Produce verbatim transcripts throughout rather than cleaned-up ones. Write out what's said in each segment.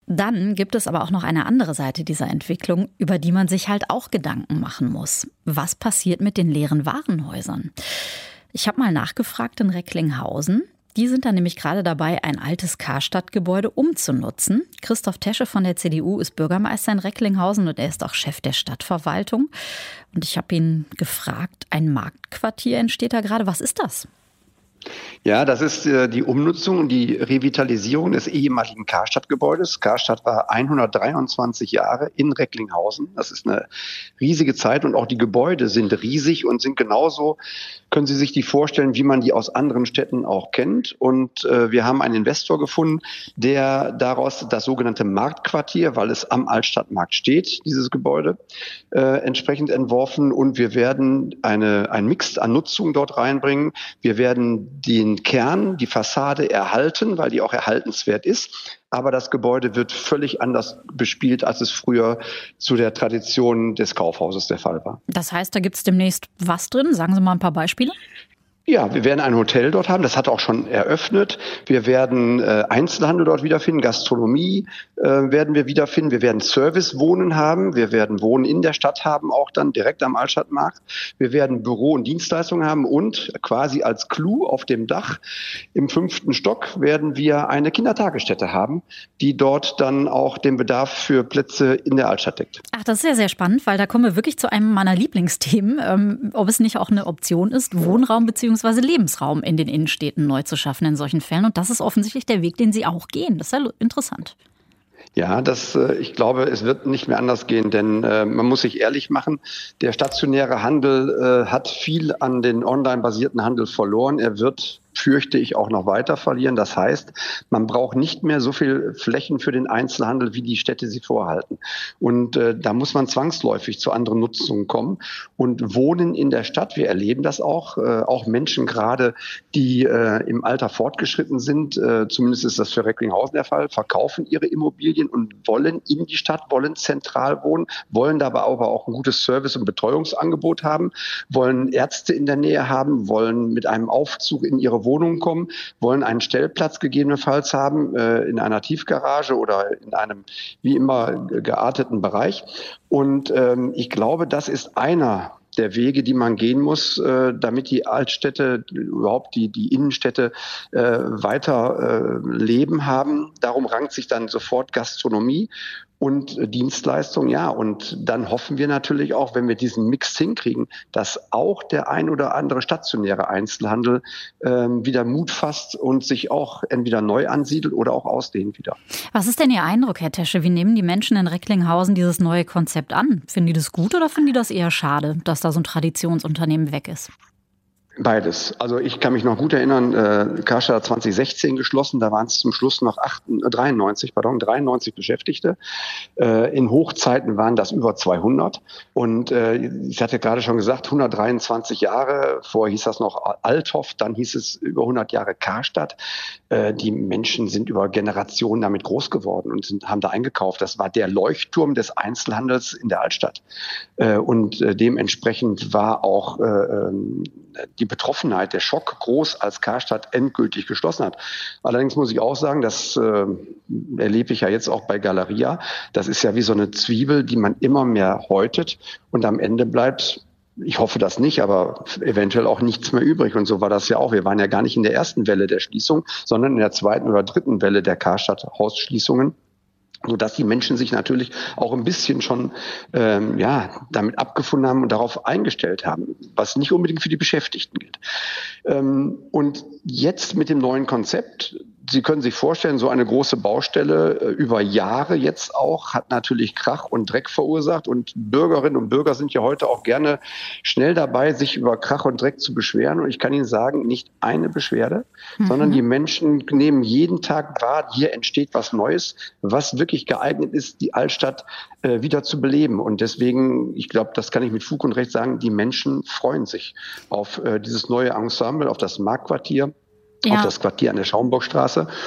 Dann gibt es aber auch noch eine andere Seite dieser Entwicklung, über die man sich halt auch Gedanken machen muss. Was passiert mit den leeren Warenhäusern? Ich habe mal nachgefragt in Recklinghausen. Die sind da nämlich gerade dabei, ein altes Karstadt-Gebäude umzunutzen. Christoph Tesche von der C D U ist Bürgermeister in Recklinghausen und er ist auch Chef der Stadtverwaltung. Und ich habe ihn gefragt, ein Marktquartier entsteht da gerade. Was ist das? Ja, das ist äh, die Umnutzung und die Revitalisierung des ehemaligen Karstadt-Gebäudes. Karstadt war hundertdreiundzwanzig Jahre in Recklinghausen. Das ist eine riesige Zeit und auch die Gebäude sind riesig und sind genauso, können Sie sich die vorstellen, wie man die aus anderen Städten auch kennt. Und äh, wir haben einen Investor gefunden, der daraus das sogenannte Marktquartier, weil es am Altstadtmarkt steht, dieses Gebäude, äh, entsprechend entworfen. Und wir werden eine, ein Mix an Nutzung dort reinbringen. Wir werden den Kern, die Fassade erhalten, weil die auch erhaltenswert ist. Aber das Gebäude wird völlig anders bespielt, als es früher zu der Tradition des Kaufhauses der Fall war. Das heißt, da gibt es demnächst was drin? Sagen Sie mal ein paar Beispiele. Ja, wir werden ein Hotel dort haben, das hat auch schon eröffnet. Wir werden äh, Einzelhandel dort wiederfinden, Gastronomie äh, werden wir wiederfinden. Wir werden Servicewohnen haben, wir werden Wohnen in der Stadt haben, auch dann direkt am Altstadtmarkt. Wir werden Büro- und Dienstleistungen haben und quasi als Clou auf dem Dach im fünften Stock werden wir eine Kindertagesstätte haben, die dort dann auch den Bedarf für Plätze in der Altstadt deckt. Ach, das ist ja sehr spannend, weil da kommen wir wirklich zu einem meiner Lieblingsthemen, ähm, ob es nicht auch eine Option ist, Wohnraum bzw. Lebensraum in den Innenstädten neu zu schaffen in solchen Fällen. Und das ist offensichtlich der Weg, den Sie auch gehen. Das ist ja interessant. Ja, das, ich glaube, es wird nicht mehr anders gehen, denn äh, man muss sich ehrlich machen, der stationäre Handel äh, hat viel an den online-basierten Handel verloren. Er wird, fürchte ich, auch noch weiter verlieren. Das heißt, man braucht nicht mehr so viel Flächen für den Einzelhandel, wie die Städte sie vorhalten. Und äh, da muss man zwangsläufig zu anderen Nutzungen kommen. Und Wohnen in der Stadt, wir erleben das auch, äh, auch Menschen gerade, die äh, im Alter fortgeschritten sind, äh, zumindest ist das für Recklinghausen der Fall, verkaufen ihre Immobilien und wollen in die Stadt, wollen zentral wohnen, wollen dabei aber auch ein gutes Service- und Betreuungsangebot haben, wollen Ärzte in der Nähe haben, wollen mit einem Aufzug in ihre Wohnung kommen, wollen einen Stellplatz gegebenenfalls haben äh, in einer Tiefgarage oder in einem wie immer gearteten Bereich. Und ähm, ich glaube, das ist einer der Wege, die man gehen muss, äh, damit die Altstädte, überhaupt die, die Innenstädte äh, weiter äh, Leben haben. Darum rankt sich dann sofort Gastronomie und Dienstleistung, ja. Und dann hoffen wir natürlich auch, wenn wir diesen Mix hinkriegen, dass auch der ein oder andere stationäre Einzelhandel ähm, wieder Mut fasst und sich auch entweder neu ansiedelt oder auch ausdehnt wieder. Was ist denn Ihr Eindruck, Herr Tesche? Wie nehmen die Menschen in Recklinghausen dieses neue Konzept an? Finden die das gut oder finden die das eher schade, dass da so ein Traditionsunternehmen weg ist? Beides. Also ich kann mich noch gut erinnern, äh, Karstadt hat zwanzig sechzehn geschlossen, da waren es zum Schluss noch acht, äh, dreiundneunzig, pardon, dreiundneunzig Beschäftigte. Äh, in Hochzeiten waren das über zweihundert. Und äh, ich hatte gerade schon gesagt, hundertdreiundzwanzig Jahre, vorher hieß das noch Althoff, dann hieß es über hundert Jahre Karstadt. Äh, die Menschen sind über Generationen damit groß geworden und sind, haben da eingekauft. Das war der Leuchtturm des Einzelhandels in der Altstadt. Äh, und äh, dementsprechend war auch äh, die Betroffenheit, der Schock groß, als Karstadt endgültig geschlossen hat. Allerdings muss ich auch sagen, das äh, erlebe ich ja jetzt auch bei Galeria, das ist ja wie so eine Zwiebel, die man immer mehr häutet und am Ende bleibt, ich hoffe das nicht, aber eventuell auch nichts mehr übrig. Und so war das ja auch. Wir waren ja gar nicht in der ersten Welle der Schließung, sondern in der zweiten oder dritten Welle der Karstadt-Hausschließungen, sodass die Menschen sich natürlich auch ein bisschen schon ähm, ja damit abgefunden haben und darauf eingestellt haben, was nicht unbedingt für die Beschäftigten gilt. Ähm, und jetzt mit dem neuen Konzept, Sie können sich vorstellen, so eine große Baustelle äh, über Jahre jetzt auch, hat natürlich Krach und Dreck verursacht. Und Bürgerinnen und Bürger sind ja heute auch gerne schnell dabei, sich über Krach und Dreck zu beschweren. Und ich kann Ihnen sagen, nicht eine Beschwerde, mhm. sondern die Menschen nehmen jeden Tag wahr, hier entsteht was Neues, was wirklich geeignet ist, die Altstadt äh, wieder zu beleben. Und deswegen, ich glaube, das kann ich mit Fug und Recht sagen, die Menschen freuen sich auf äh, dieses neue Ensemble, auf das Marktquartier. Ja. Auf das Quartier an der Schaumburgstraße.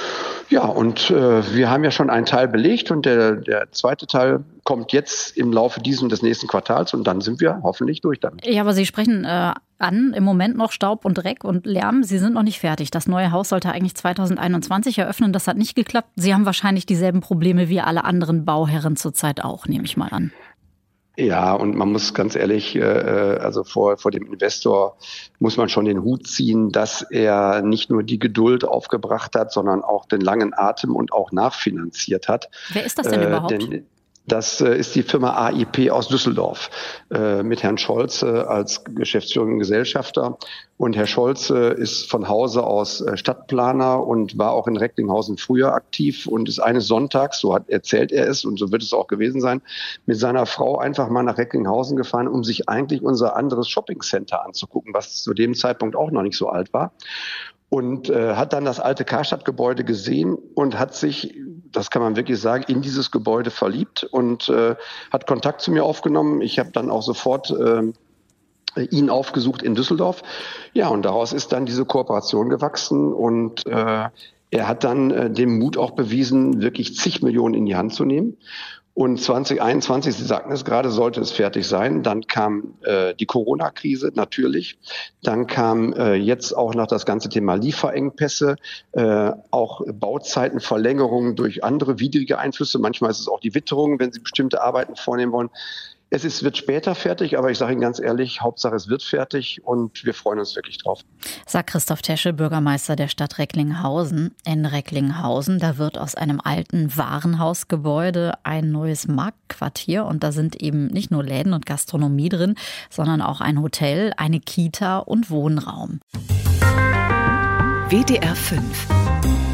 Ja, und äh, wir haben ja schon einen Teil belegt und der, der zweite Teil kommt jetzt im Laufe dieses und des nächsten Quartals und dann sind wir hoffentlich durch damit. Ja, aber Sie sprechen äh, an, im Moment noch Staub und Dreck und Lärm. Sie sind noch nicht fertig. Das neue Haus sollte eigentlich zwanzig einundzwanzig eröffnen. Das hat nicht geklappt. Sie haben wahrscheinlich dieselben Probleme wie alle anderen Bauherren zurzeit auch, nehme ich mal an. Ja, und man muss ganz ehrlich, äh, also vor, vor dem Investor muss man schon den Hut ziehen, dass er nicht nur die Geduld aufgebracht hat, sondern auch den langen Atem und auch nachfinanziert hat. Wer ist das denn äh, überhaupt? Denn das äh, ist die Firma A I P aus Düsseldorf äh, mit Herrn Scholz äh, als geschäftsführenden Gesellschafter. Und Herr Scholz äh, ist von Hause aus äh, Stadtplaner und war auch in Recklinghausen früher aktiv und ist eines Sonntags, so hat erzählt er es und so wird es auch gewesen sein, mit seiner Frau einfach mal nach Recklinghausen gefahren, um sich eigentlich unser anderes Shoppingcenter anzugucken, was zu dem Zeitpunkt auch noch nicht so alt war. Und äh, hat dann das alte Karstadt-Gebäude gesehen und hat sich, das kann man wirklich sagen, in dieses Gebäude verliebt und äh, hat Kontakt zu mir aufgenommen. Ich habe dann auch sofort äh, ihn aufgesucht in Düsseldorf. Ja, und daraus ist dann diese Kooperation gewachsen und äh, er hat dann äh, den Mut auch bewiesen, wirklich zig Millionen in die Hand zu nehmen. Und zwanzig einundzwanzig, Sie sagten es gerade, sollte es fertig sein. Dann kam äh, die Corona-Krise natürlich. Dann kam äh, jetzt auch noch das ganze Thema Lieferengpässe, äh, auch Bauzeitenverlängerungen durch andere widrige Einflüsse. Manchmal ist es auch die Witterung, wenn Sie bestimmte Arbeiten vornehmen wollen. Es ist, wird später fertig, aber ich sage Ihnen ganz ehrlich, Hauptsache es wird fertig und wir freuen uns wirklich drauf. Sagt Christoph Tesche, Bürgermeister der Stadt Recklinghausen. In Recklinghausen, da wird aus einem alten Warenhausgebäude ein neues Marktquartier und da sind eben nicht nur Läden und Gastronomie drin, sondern auch ein Hotel, eine Kita und Wohnraum. W D R fünf